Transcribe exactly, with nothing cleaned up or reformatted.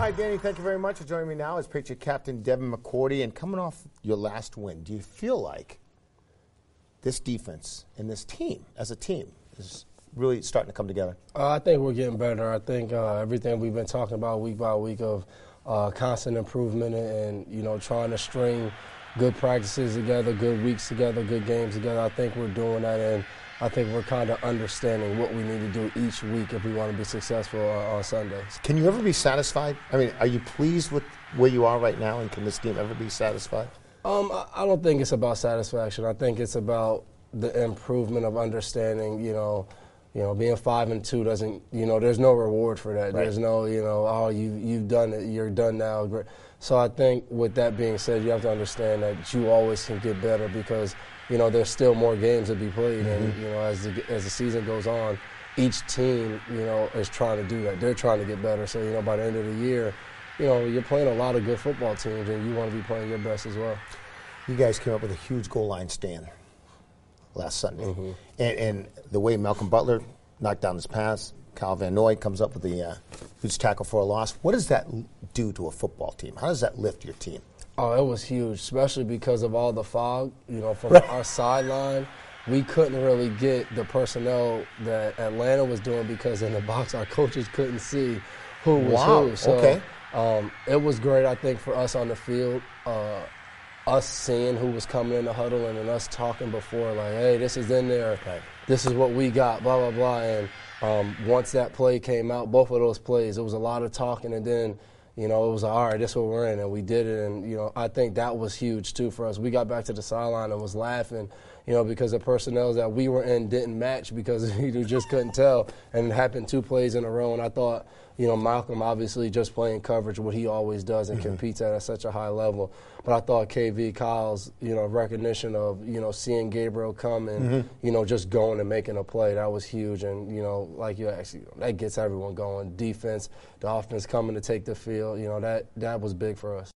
right, Danny, thank you very much for joining me now as Patriot Captain Devin McCourty. And coming off your last win, do you feel like this defense and this team, as a team, is really starting to come together? Uh, I think we're getting better. I think uh, everything we've been talking about week by week of uh, constant improvement and, you know, trying to string good practices together, good weeks together, good games together. I think we're doing that, and I think we're kind of understanding what we need to do each week if we want to be successful uh, on Sundays. Can you ever be satisfied? I mean, are you pleased with where you are right now, and can this team ever be satisfied? Um, I, I don't think it's about satisfaction. I think it's about the improvement of understanding, you know, You know, being five and two doesn't, you know, there's no reward for that. Right. There's no, you know, oh, you, you've done it, you're done now. So I think with that being said, you have to understand that you always can get better because, you know, there's still more games to be played. Mm-hmm. And, you know, as the, as the season goes on, each team, you know, is trying to do that. They're trying to get better. So, you know, by the end of the year, you know, you're playing a lot of good football teams and you want to be playing your best as well. You guys came up with a huge goal line stand last Sunday. Mm-hmm. And, and the way Malcolm Butler knocked down his pass, Kyle Van Noy comes up with the uh, huge tackle for a loss. What does that do to a football team? How does that lift your team? Oh, it was huge, especially because of all the fog, you know, from our sideline. We couldn't really get the personnel that Atlanta was doing because in the box our coaches couldn't see who was wow. who. So okay. um, it was great, I think, for us on the field. Uh, us seeing who was coming in the huddle and then us talking before, like, hey, this is in there. Right. This is what we got, blah, blah, blah. And um, once that play came out, both of those plays, it was a lot of talking. And then, you know, it was like, all right, this is what we're in. And we did it. And, you know, I think that was huge, too, for us. We got back to the sideline and was laughing, you know, because the personnel that we were in didn't match because you just couldn't tell. And it happened two plays in a row. And I thought, you know, Malcolm obviously just playing coverage, what he always does and mm-hmm. competes at, at such a high level. But I thought K V, Kyle's, you know, recognition of, you know, seeing Gabriel come and, mm-hmm. you know, just going and making a play, that was huge. And, you know, like you asked, you know, that gets everyone going. Defense, the offense coming to take the field, you know, that, that was big for us.